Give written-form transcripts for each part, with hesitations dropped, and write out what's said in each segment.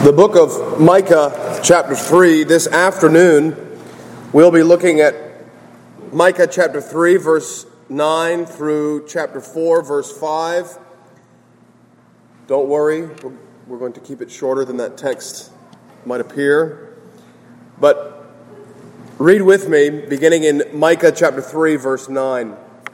The book of Micah, chapter 3. This afternoon, we'll be looking at Micah chapter 3, verse 9 through chapter 4, verse 5. Don't worry, we're going to keep it shorter than that text might appear. But read with me, beginning in Micah chapter 3, verse 9.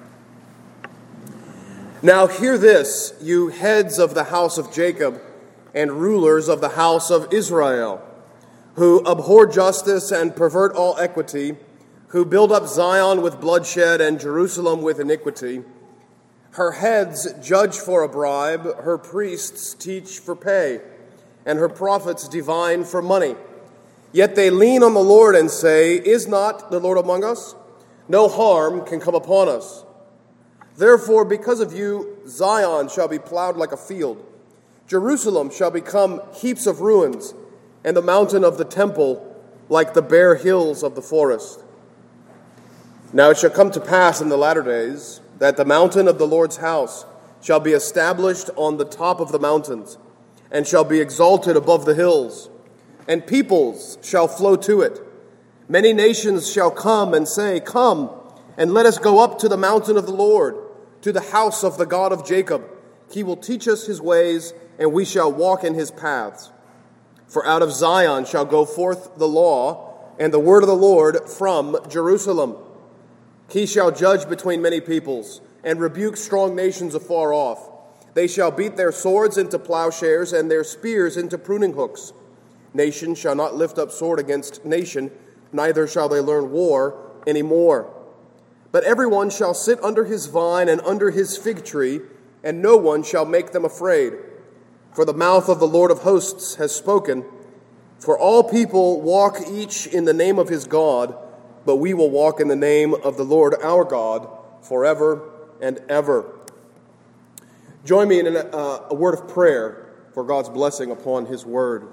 Now hear this, you heads of the house of Jacob, and rulers of the house of Israel, who abhor justice and pervert all equity, who build up Zion with bloodshed and Jerusalem with iniquity. Her heads judge for a bribe, her priests teach for pay, and her prophets divine for money. Yet they lean on the Lord and say, Is not the Lord among us? No harm can come upon us. Therefore, because of you, Zion shall be plowed like a field. Jerusalem shall become heaps of ruins, and the mountain of the temple like the bare hills of the forest. Now it shall come to pass in the latter days that the mountain of the Lord's house shall be established on the top of the mountains, and shall be exalted above the hills, and peoples shall flow to it. Many nations shall come and say, Come, and let us go up to the mountain of the Lord, to the house of the God of Jacob. He will teach us his ways, and we shall walk in his paths. For out of Zion shall go forth the law, and the word of the Lord from Jerusalem. He shall judge between many peoples, and rebuke strong nations afar off. They shall beat their swords into plowshares, and their spears into pruning hooks. Nation shall not lift up sword against nation, neither shall they learn war any more. But everyone shall sit under his vine and under his fig tree, and no one shall make them afraid. For the mouth of the Lord of hosts has spoken. For all people walk each in the name of his God, but we will walk in the name of the Lord our God forever and ever. Join me in a word of prayer for God's blessing upon his word.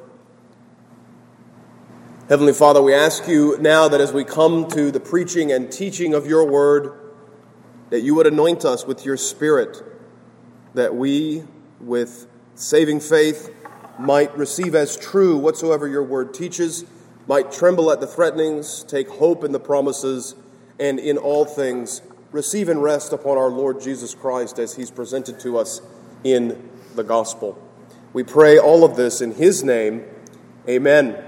Heavenly Father, we ask you now that as we come to the preaching and teaching of your word, that you would anoint us with your Spirit, that we, with saving faith, might receive as true whatsoever your word teaches, might tremble at the threatenings, take hope in the promises, and in all things receive and rest upon our Lord Jesus Christ as he's presented to us in the gospel. We pray all of this in his name. Amen.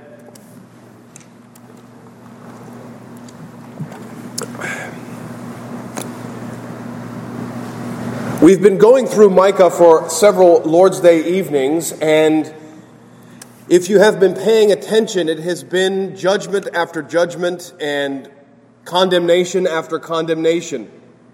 We've been going through Micah for several Lord's Day evenings, and if you have been paying attention, it has been judgment after judgment and condemnation after condemnation.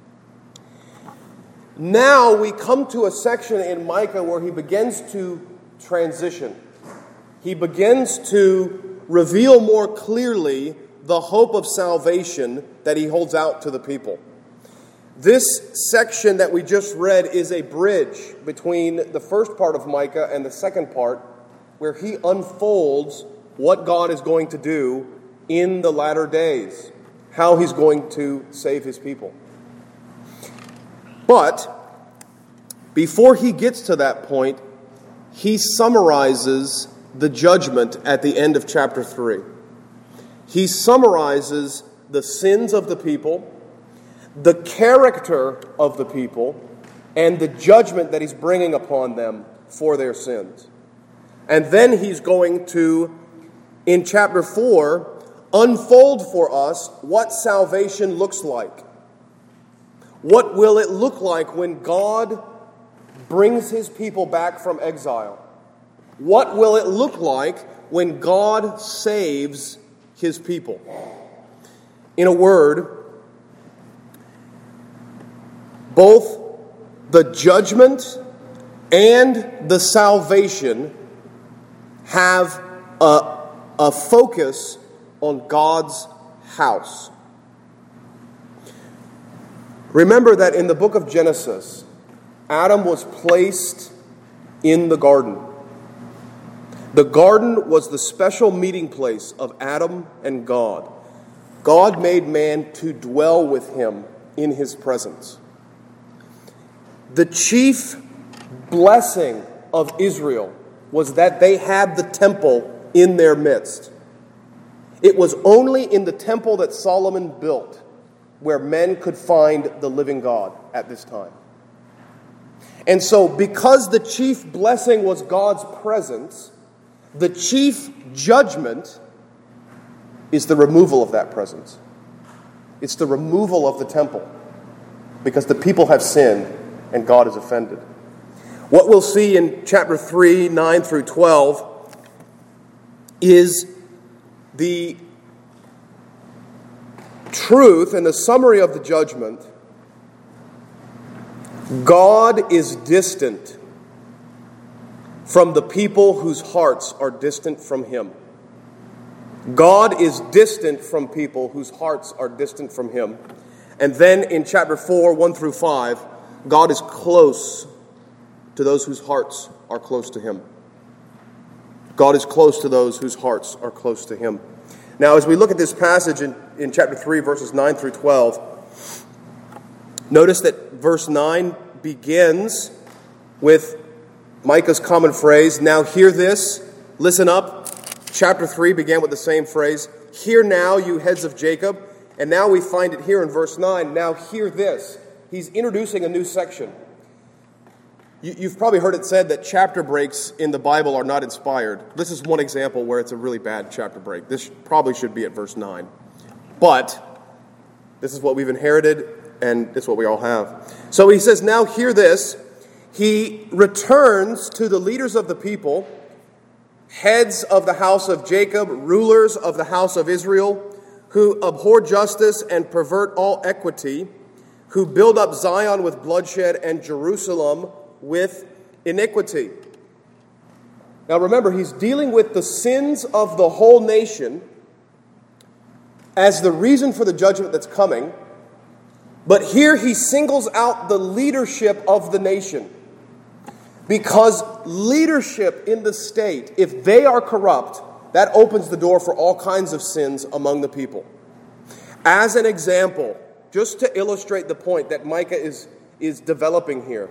Now we come to a section in Micah where he begins to transition. He begins to reveal more clearly the hope of salvation that he holds out to the people. This section that we just read is a bridge between the first part of Micah and the second part, where he unfolds what God is going to do in the latter days, how he's going to save his people. But before he gets to that point, he summarizes the judgment at the end of chapter 3. He summarizes the sins of the people, the character of the people, and the judgment that he's bringing upon them for their sins. And then he's going to, in chapter 4, unfold for us what salvation looks like. What will it look like when God brings his people back from exile? What will it look like when God saves his people? In a word, both the judgment and the salvation have a focus on God's house. Remember that in the book of Genesis, Adam was placed in the garden. The garden was the special meeting place of Adam and God. God made man to dwell with him in his presence. The chief blessing of Israel was that they had the temple in their midst. It was only in the temple that Solomon built where men could find the living God at this time. And so, because the chief blessing was God's presence, the chief judgment is the removal of that presence. It's the removal of the temple, because the people have sinned and God is offended. What we'll see in chapter 3, 9 through 12, is the truth and the summary of the judgment. God is distant from the people whose hearts are distant from Him. God is distant from people whose hearts are distant from Him. And then in chapter 4, 1 through 5, God is close to those whose hearts are close to Him. God is close to those whose hearts are close to Him. Now, as we look at this passage in chapter 3, verses 9 through 12, notice that verse 9 begins with Micah's common phrase, "Now hear this, listen up." Chapter 3 began with the same phrase, "Hear now, you heads of Jacob." And now we find it here in verse 9, "Now hear this." He's introducing a new section. You've probably heard it said that chapter breaks in the Bible are not inspired. This is one example where it's a really bad chapter break. This probably should be at verse 9. But this is what we've inherited, and it's what we all have. So he says, "Now hear this." He returns to the leaders of the people, heads of the house of Jacob, rulers of the house of Israel, who abhor justice and pervert all equity, who build up Zion with bloodshed and Jerusalem with iniquity. Now remember, he's dealing with the sins of the whole nation as the reason for the judgment that's coming. But here he singles out the leadership of the nation. Because leadership in the state, if they are corrupt, that opens the door for all kinds of sins among the people. As an example, just to illustrate the point that Micah is developing here,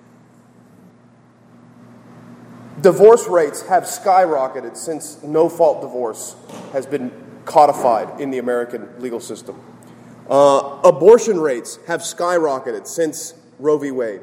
divorce rates have skyrocketed since no-fault divorce has been codified in the American legal system. Abortion rates have skyrocketed since Roe v. Wade.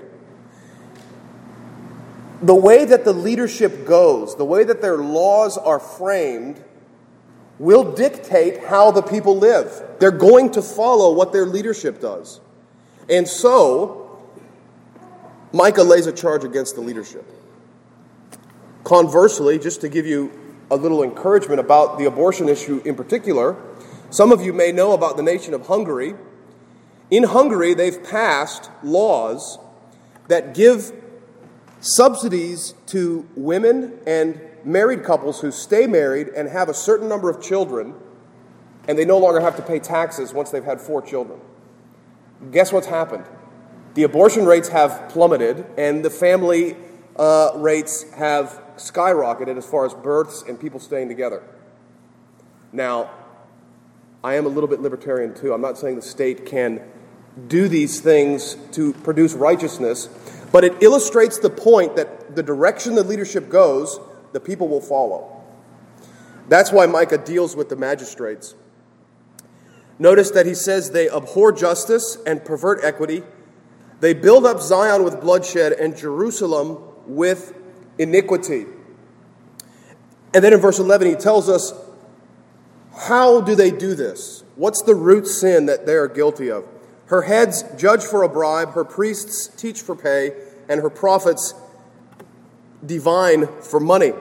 The way that the leadership goes, the way that their laws are framed, will dictate how the people live. They're going to follow what their leadership does. And so, Micah lays a charge against the leadership. Conversely, just to give you a little encouragement about the abortion issue in particular, some of you may know about the nation of Hungary. In Hungary, they've passed laws that give subsidies to women and married couples who stay married and have a certain number of children, and they no longer have to pay taxes once they've had 4 children. Guess what's happened? The abortion rates have plummeted, and the family rates have skyrocketed as far as births and people staying together. Now, I am a little bit libertarian too. I'm not saying the state can do these things to produce righteousness, but it illustrates the point that the direction the leadership goes, the people will follow. That's why Micah deals with the magistrates. Notice that he says they abhor justice and pervert equity. They build up Zion with bloodshed and Jerusalem with iniquity. And then in verse 11 he tells us, how do they do this? What's the root sin that they are guilty of? Her heads judge for a bribe, her priests teach for pay, and her prophets divine for money.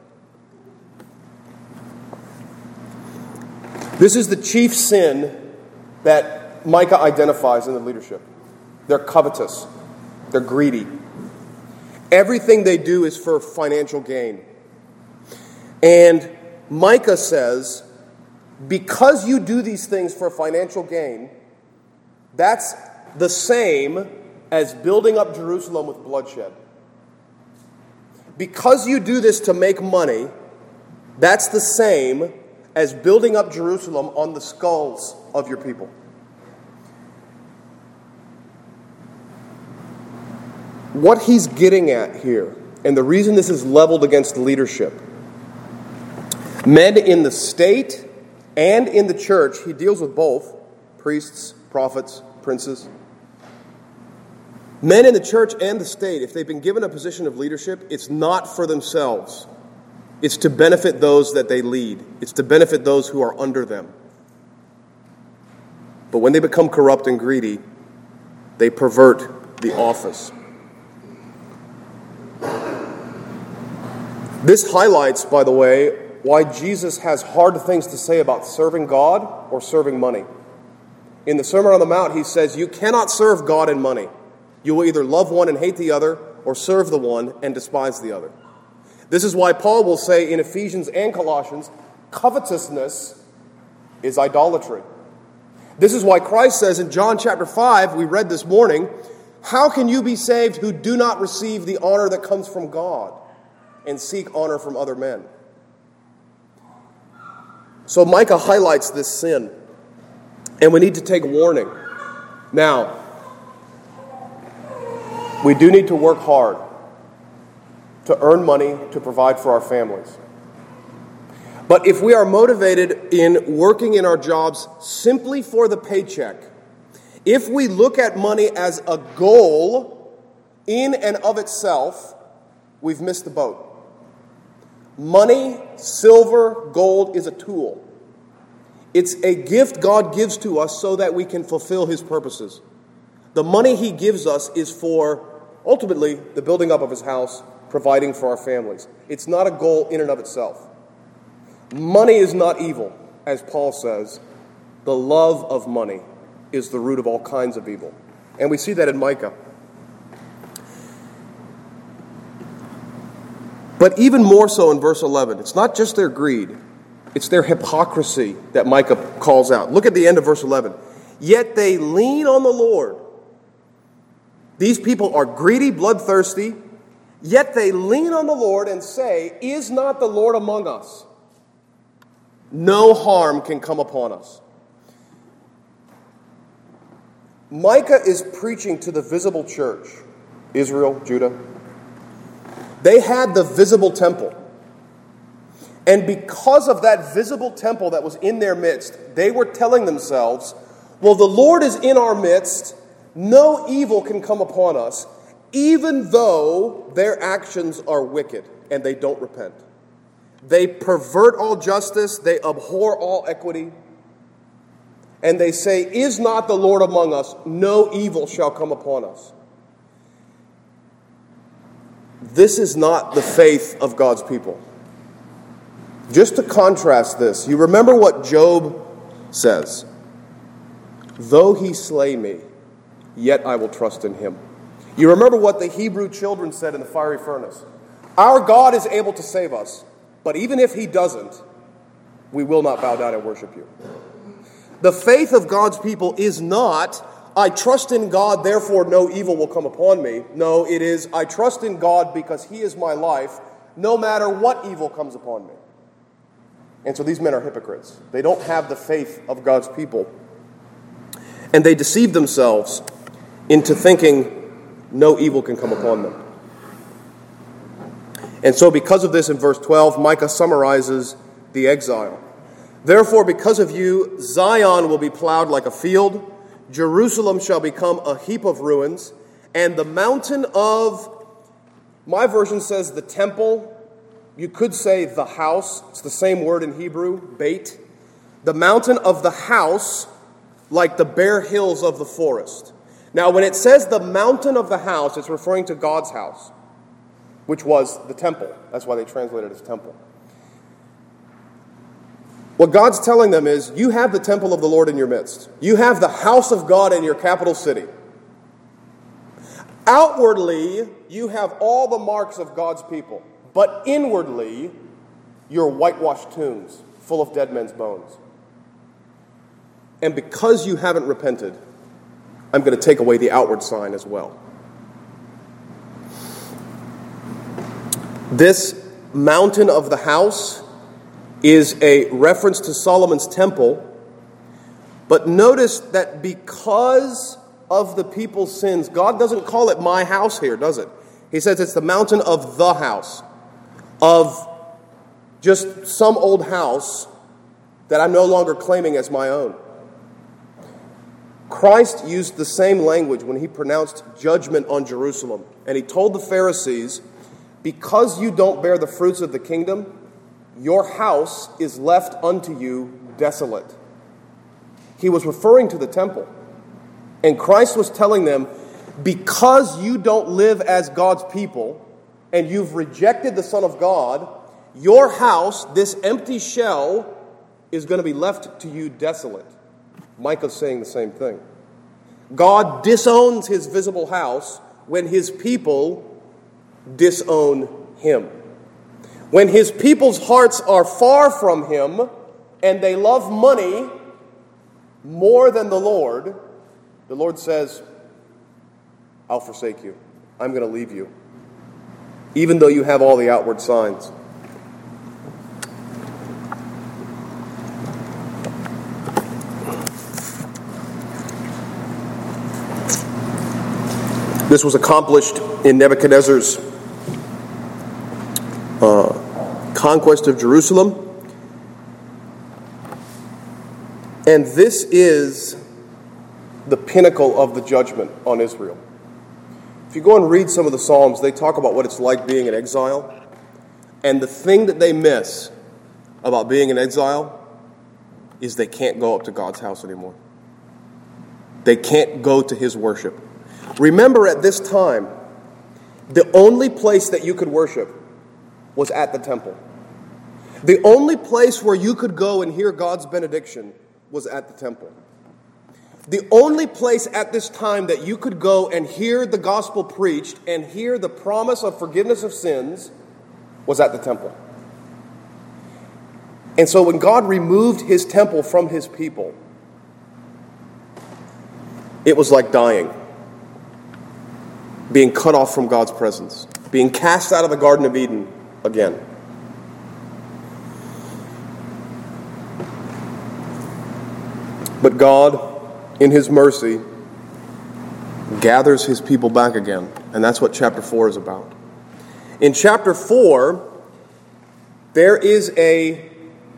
This is the chief sin that Micah identifies in the leadership. They're covetous. They're greedy. Everything they do is for financial gain. And Micah says, because you do these things for financial gain, that's the same as building up Jerusalem with bloodshed. Because you do this to make money, that's the same as building up Jerusalem on the skulls of your people. What he's getting at here And the reason this is leveled against leadership, men in the state and in the church, he deals with both, priests, prophets, princes. Men in the church and the state, if they've been given a position of leadership, it's not for themselves. It's to benefit those that they lead. It's to benefit those who are under them. But when they become corrupt and greedy, they pervert the office. This highlights, by the way, why Jesus has hard things to say about serving God or serving money. In the Sermon on the Mount, he says, you cannot serve God and money. You will either love one and hate the other, or serve the one and despise the other. This is why Paul will say in Ephesians and Colossians, covetousness is idolatry. This is why Christ says in John chapter 5, we read this morning, how can you be saved who do not receive the honor that comes from God and seek honor from other men? So Micah highlights this sin, and we need to take warning. Now, we do need to work hard to earn money to provide for our families. But if we are motivated in working in our jobs simply for the paycheck, if we look at money as a goal in and of itself, we've missed the boat. Money, silver, gold is a tool. It's a gift God gives to us so that we can fulfill His purposes. The money He gives us is for, ultimately, the building up of His house, providing for our families. It's not a goal in and of itself. Money is not evil, as Paul says. The love of money is the root of all kinds of evil. And we see that in Micah. But even more so in verse 11, it's not just their greed, it's their hypocrisy that Micah calls out. Look at the end of verse 11. Yet they lean on the Lord. These people are greedy, bloodthirsty, yet they lean on the Lord and say, is not the Lord among us? No harm can come upon us. Micah is preaching to the visible church, Israel, Judah. They had the visible temple. And because of that visible temple that was in their midst, they were telling themselves, well, the Lord is in our midst. No evil can come upon us, even though their actions are wicked and they don't repent. They pervert all justice. They abhor all equity. And they say, is not the Lord among us? No evil shall come upon us. This is not the faith of God's people. Just to contrast this, you remember what Job says. Though he slay me, yet I will trust in him. You remember what the Hebrew children said in the fiery furnace. Our God is able to save us, but even if he doesn't, we will not bow down and worship you. The faith of God's people is not, I trust in God, therefore no evil will come upon me. No, it is, I trust in God because he is my life, no matter what evil comes upon me. And so these men are hypocrites. They don't have the faith of God's people. And they deceive themselves into thinking no evil can come upon them. And so because of this, in verse 12, Micah summarizes the exile. Therefore, because of you, Zion will be plowed like a field, Jerusalem shall become a heap of ruins, and the mountain of, my version says the temple, you could say the house, it's the same word in Hebrew, Beit, the mountain of the house, like the bare hills of the forest. Now, when it says the mountain of the house, it's referring to God's house, which was the temple. That's why they translate it as temple. What God's telling them is, you have the temple of the Lord in your midst. You have the house of God in your capital city. Outwardly, you have all the marks of God's people. But inwardly, you're whitewashed tombs full of dead men's bones. And because you haven't repented, I'm going to take away the outward sign as well. This mountain of the house is a reference to Solomon's temple. But notice that because of the people's sins, God doesn't call it my house here, does it? He says it's the mountain of the house, of just some old house that I'm no longer claiming as my own. Christ used the same language when he pronounced judgment on Jerusalem. And he told the Pharisees, because you don't bear the fruits of the kingdom, your house is left unto you desolate. He was referring to the temple. And Christ was telling them, because you don't live as God's people, and you've rejected the Son of God, your house, this empty shell, is going to be left to you desolate. Micah's saying the same thing. God disowns his visible house when his people disown him. When his people's hearts are far from him and they love money more than the Lord says, I'll forsake you. I'm going to leave you. Even though you have all the outward signs. This was accomplished in Nebuchadnezzar's conquest of Jerusalem. And this is the pinnacle of the judgment on Israel. If you go and read some of the Psalms, they talk about what it's like being in exile. And the thing that they miss about being in exile is they can't go up to God's house anymore. They can't go to his worship. Remember, at this time, the only place that you could worship was at the temple. The only place where you could go and hear God's benediction was at the temple. The only place at this time that you could go and hear the gospel preached and hear the promise of forgiveness of sins was at the temple. And so when God removed his temple from his people, it was like dying. Being cut off from God's presence. Being cast out of the Garden of Eden again. But God, in his mercy, gathers his people back again. And that's what chapter 4 is about. In chapter 4, there is a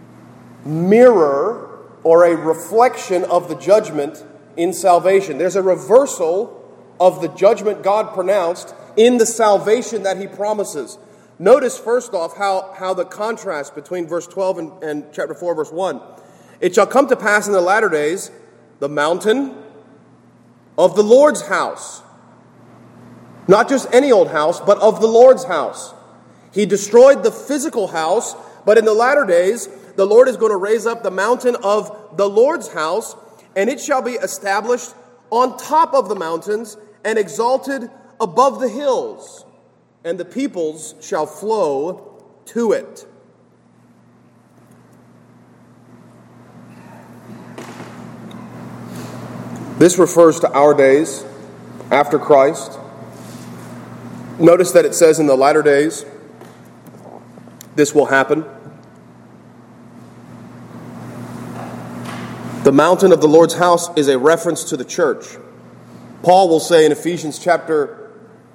mirror or a reflection of the judgment in salvation. There's a reversal of the judgment God pronounced in the salvation that he promises. Notice first off how the contrast between verse 12 and chapter 4 verse 1. It shall come to pass in the latter days, the mountain of the Lord's house. Not just any old house, but of the Lord's house. He destroyed the physical house, but in the latter days, the Lord is going to raise up the mountain of the Lord's house, and it shall be established on top of the mountains and exalted above the hills, and the peoples shall flow to it. This refers to our days after Christ. Notice that it says in the latter days, this will happen. The mountain of the Lord's house is a reference to the church. Paul will say in Ephesians chapter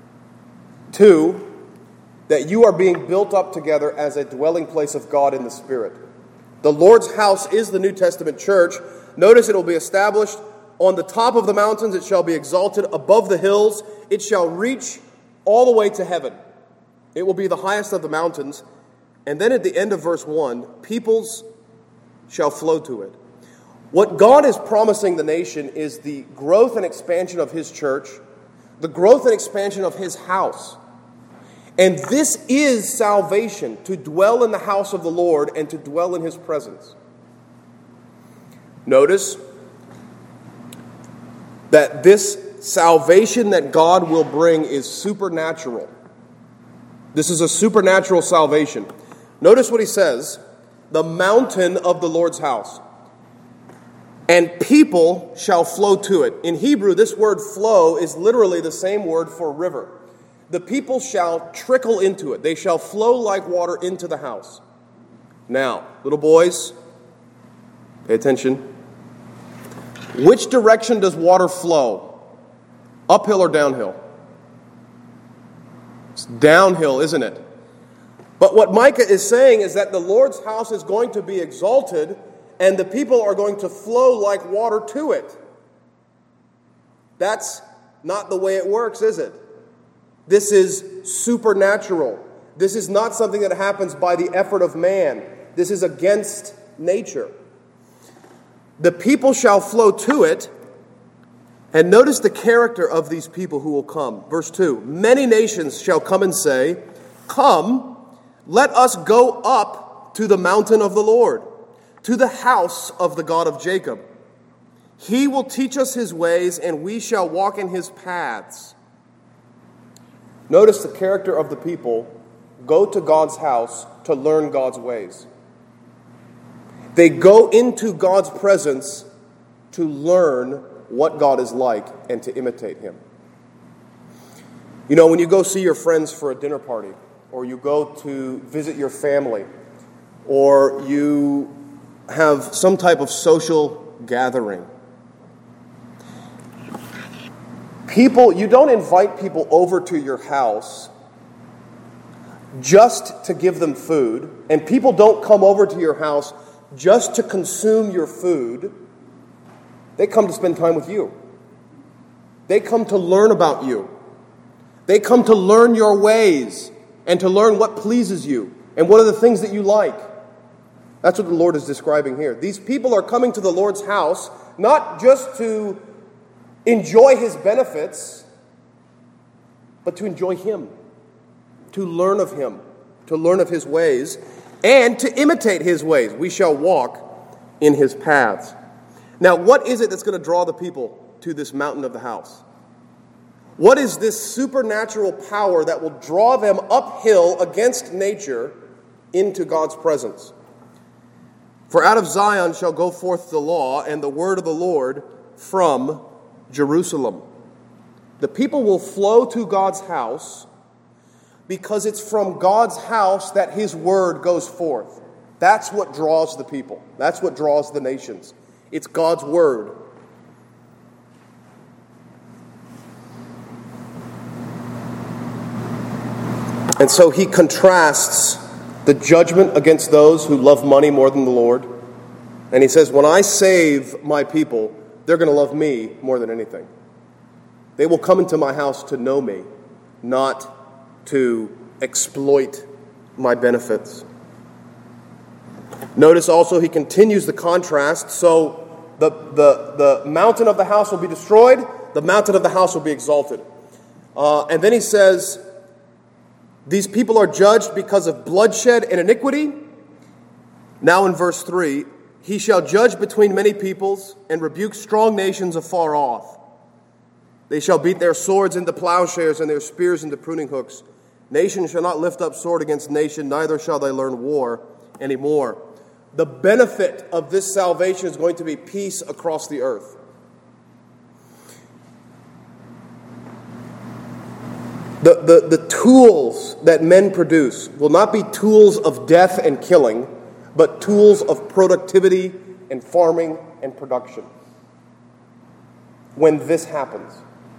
2 that you are being built up together as a dwelling place of God in the Spirit. The Lord's house is the New Testament church. Notice it will be established on the top of the mountains. It shall be exalted above the hills. It shall reach all the way to heaven. It will be the highest of the mountains. And then at the end of verse 1, peoples shall flow to it. What God is promising the nation is the growth and expansion of his church, the growth and expansion of his house. And this is salvation, to dwell in the house of the Lord and to dwell in his presence. Notice that this salvation that God will bring is supernatural. This is a supernatural salvation. Notice what he says, the mountain of the Lord's house. And people shall flow to it. In Hebrew, this word flow is literally the same word for river. The people shall trickle into it. They shall flow like water into the house. Now, little boys, pay attention. Which direction does water flow? Uphill or downhill? It's downhill, isn't it? But what Micah is saying is that the Lord's house is going to be exalted, and the people are going to flow like water to it. That's not the way it works, is it? This is supernatural. This is not something that happens by the effort of man. This is against nature. The people shall flow to it. And notice the character of these people who will come. Verse 2, many nations shall come and say, come, let us go up to the mountain of the Lord, to the house of the God of Jacob. He will teach us his ways, and we shall walk in his paths. Notice the character of the people go to God's house to learn God's ways. They go into God's presence to learn what God is like and to imitate him. You know, when you go see your friends for a dinner party, or you go to visit your family, or you have some type of social gathering, you don't invite people over to your house just to give them food, and people don't come over to your house just to consume your food. They come to spend time with you. They come to learn about you. They come to learn your ways and to learn what pleases you and what are the things that you like. That's what the Lord is describing here. These people are coming to the Lord's house not just to enjoy his benefits, but to enjoy him, to learn of him, to learn of his ways, and to imitate his ways. We shall walk in his paths. Now, what is it that's going to draw the people to this mountain of the house? What is this supernatural power that will draw them uphill against nature into God's presence? For out of Zion shall go forth the law and the word of the Lord from Jerusalem. The people will flow to God's house because it's from God's house that his word goes forth. That's what draws the people. That's what draws the nations. It's God's word. And so he contrasts the judgment against those who love money more than the Lord. And he says, when I save my people, they're going to love me more than anything. They will come into my house to know me, not to exploit my benefits. Notice also he continues the contrast. So the mountain of the house will be destroyed, the mountain of the house will be exalted. And then he says, these people are judged because of bloodshed and iniquity. Now in verse 3, he shall judge between many peoples and rebuke strong nations afar off. They shall beat their swords into plowshares and their spears into pruning hooks. Nation shall not lift up sword against nation, neither shall they learn war anymore. The benefit of this salvation is going to be peace across the earth. The tools that men produce will not be tools of death and killing, but tools of productivity and farming and production. When this happens.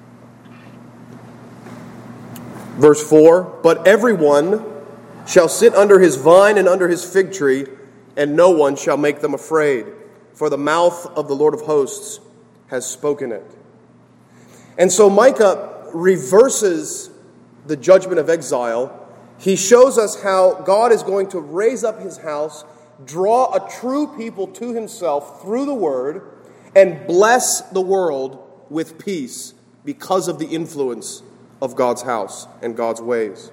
Verse 4, but everyone shall sit under his vine and under his fig tree, and no one shall make them afraid, for the mouth of the Lord of hosts has spoken it. And so Micah reverses the judgment of exile. He shows us how God is going to raise up his house, draw a true people to himself through the word, and bless the world with peace because of the influence of God's house and God's ways.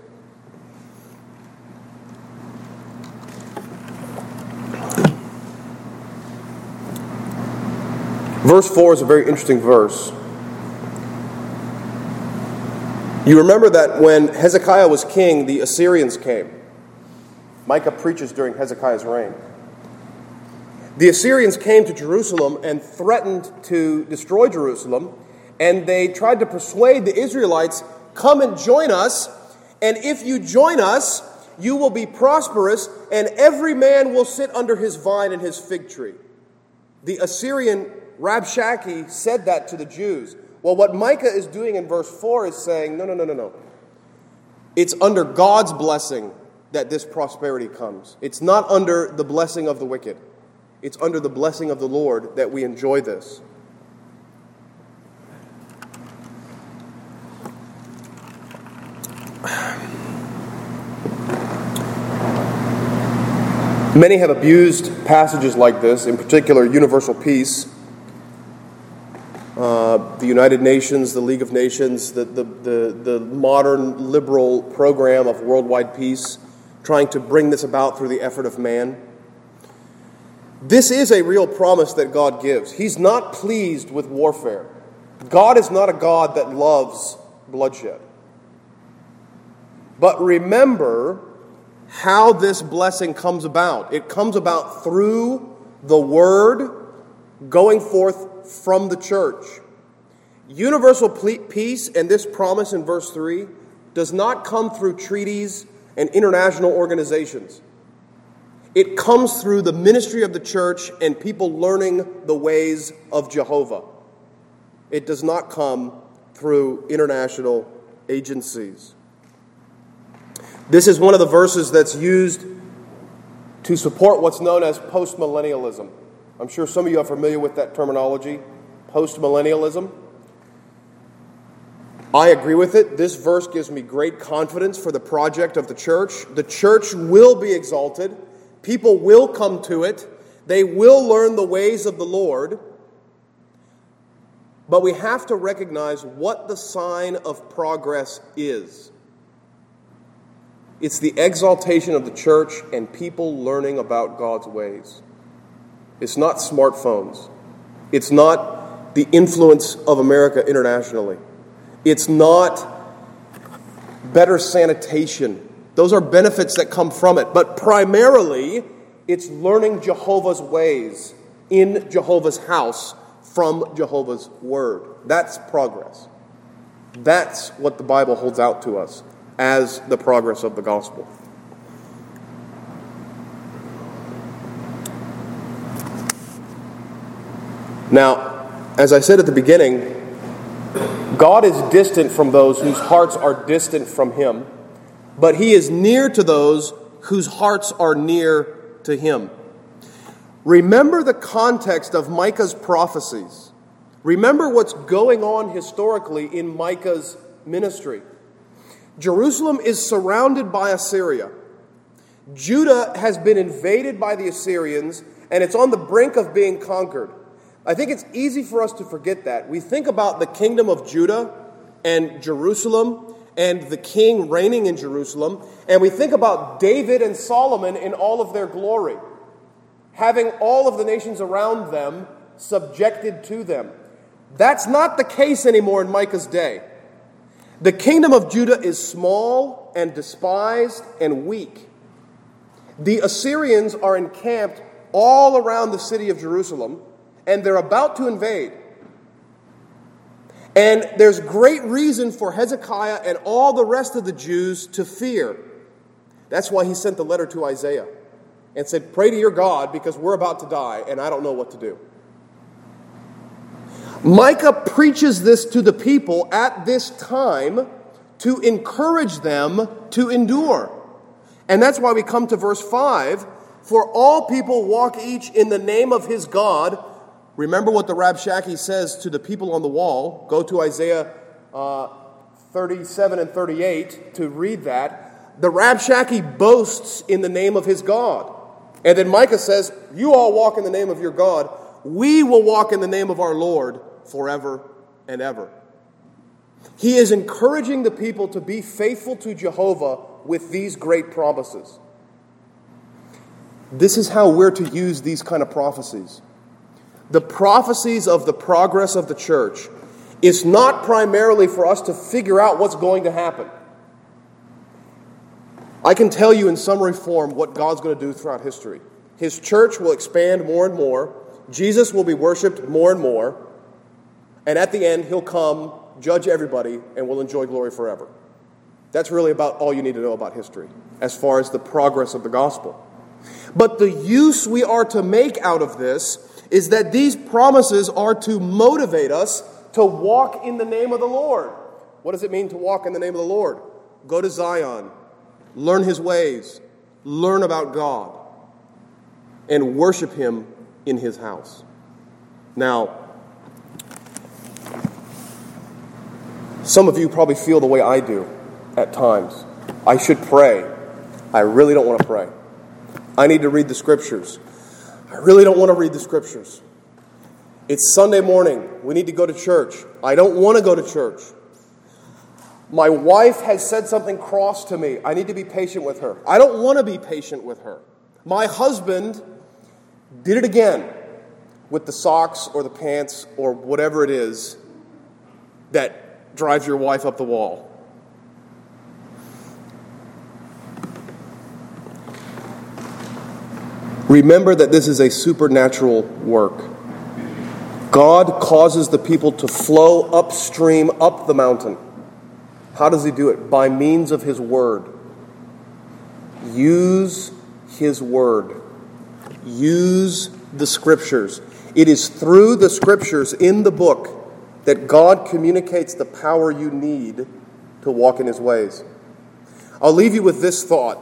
Verse 4 is a very interesting verse. You remember that when Hezekiah was king, the Assyrians came. Micah preaches during Hezekiah's reign. The Assyrians came to Jerusalem and threatened to destroy Jerusalem, and they tried to persuade the Israelites, come and join us, and if you join us, you will be prosperous, and every man will sit under his vine and his fig tree. The Assyrian Rabshakeh said that to the Jews. Well, what Micah is doing in verse 4 is saying, no. It's under God's blessing that this prosperity comes. It's not under the blessing of the wicked. It's under the blessing of the Lord that we enjoy this. Many have abused passages like this, in particular universal peace. The United Nations, the League of Nations, the modern liberal program of worldwide peace, trying to bring this about through the effort of man. This is a real promise that God gives. He's not pleased with warfare. God is not a God that loves bloodshed. But remember how this blessing comes about. It comes about through the word going forth from the church. Universal peace and this promise in verse 3 does not come through treaties and international organizations. It comes through the ministry of the church and people learning the ways of Jehovah. It does not come through international agencies. This is one of the verses that's used to support what's known as postmillennialism. I'm sure some of you are familiar with that terminology, postmillennialism. I agree with it. This verse gives me great confidence for the project of the church. The church will be exalted. People will come to it. They will learn the ways of the Lord. But we have to recognize what the sign of progress is. It's the exaltation of the church and people learning about God's ways. It's not smartphones. It's not the influence of America internationally. It's not better sanitation. Those are benefits that come from it. But primarily, it's learning Jehovah's ways in Jehovah's house from Jehovah's word. That's progress. That's what the Bible holds out to us as the progress of the gospel. Now, as I said at the beginning, God is distant from those whose hearts are distant from Him, but He is near to those whose hearts are near to Him. Remember the context of Micah's prophecies. Remember what's going on historically in Micah's ministry. Jerusalem is surrounded by Assyria. Judah has been invaded by the Assyrians, and it's on the brink of being conquered. I think it's easy for us to forget that. We think about the kingdom of Judah and Jerusalem and the king reigning in Jerusalem, and we think about David and Solomon in all of their glory, having all of the nations around them subjected to them. That's not the case anymore in Micah's day. The kingdom of Judah is small and despised and weak. The Assyrians are encamped all around the city of Jerusalem, and they're about to invade. And there's great reason for Hezekiah and all the rest of the Jews to fear. That's why he sent the letter to Isaiah and said, pray to your God because we're about to die and I don't know what to do. Micah preaches this to the people at this time to encourage them to endure. And that's why we come to verse 5. For all people walk each in the name of his God. Remember what the Rabshakeh says to the people on the wall. Go to Isaiah 37 and 38 to read that. The Rabshakeh boasts in the name of his God. And then Micah says, you all walk in the name of your God. We will walk in the name of our Lord forever and ever. He is encouraging the people to be faithful to Jehovah with these great promises. This is how we're to use these kind of prophecies. The prophecies of the progress of the church is not primarily for us to figure out what's going to happen. I can tell you in summary form what God's going to do throughout history. His church will expand more and more. Jesus will be worshipped more and more. And at the end, he'll come, judge everybody, and we'll enjoy glory forever. That's really about all you need to know about history as far as the progress of the gospel. But the use we are to make out of this is that these promises are to motivate us to walk in the name of the Lord. What does it mean to walk in the name of the Lord? Go to Zion. Learn his ways. Learn about God. And worship him in his house. Now, some of you probably feel the way I do at times. I should pray. I really don't want to pray. I need to read the Scriptures. I really don't want to read the Scriptures. It's Sunday morning. We need to go to church. I don't want to go to church. My wife has said something cross to me. I need to be patient with her. I don't want to be patient with her. My husband did it again with the socks or the pants or whatever it is that drives your wife up the wall. Remember that this is a supernatural work. God causes the people to flow upstream, up the mountain. How does he do it? By means of his word. Use his word. Use the Scriptures. It is through the Scriptures in the book that God communicates the power you need to walk in his ways. I'll leave you with this thought.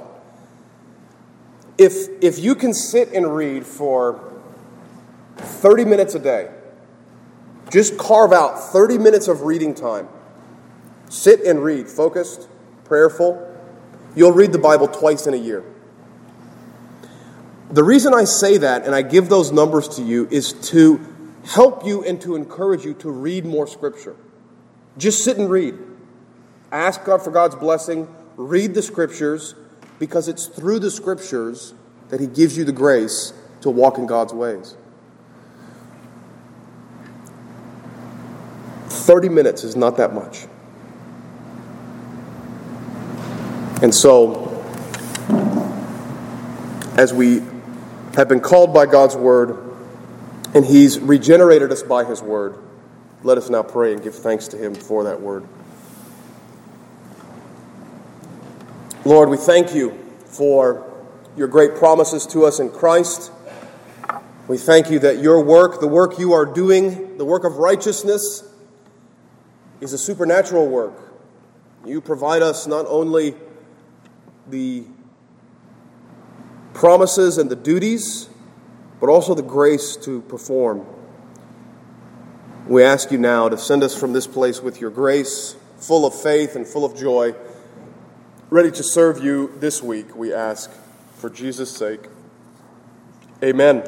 If you can sit and read for 30 minutes a day, just carve out 30 minutes of reading time. Sit and read, focused, prayerful. You'll read the Bible twice in a year. The reason I say that and I give those numbers to you is to help you and to encourage you to read more Scripture. Just sit and read. Ask God for God's blessing. Read the Scriptures, because it's through the Scriptures that he gives you the grace to walk in God's ways. 30 minutes is not that much. And so, as we have been called by God's word, and he's regenerated us by his word, let us now pray and give thanks to him for that word. Lord, we thank you for your great promises to us in Christ. We thank you that your work, the work you are doing, the work of righteousness, is a supernatural work. You provide us not only the promises and the duties, but also the grace to perform. We ask you now to send us from this place with your grace, full of faith and full of joy, ready to serve you this week, we ask, for Jesus' sake. Amen.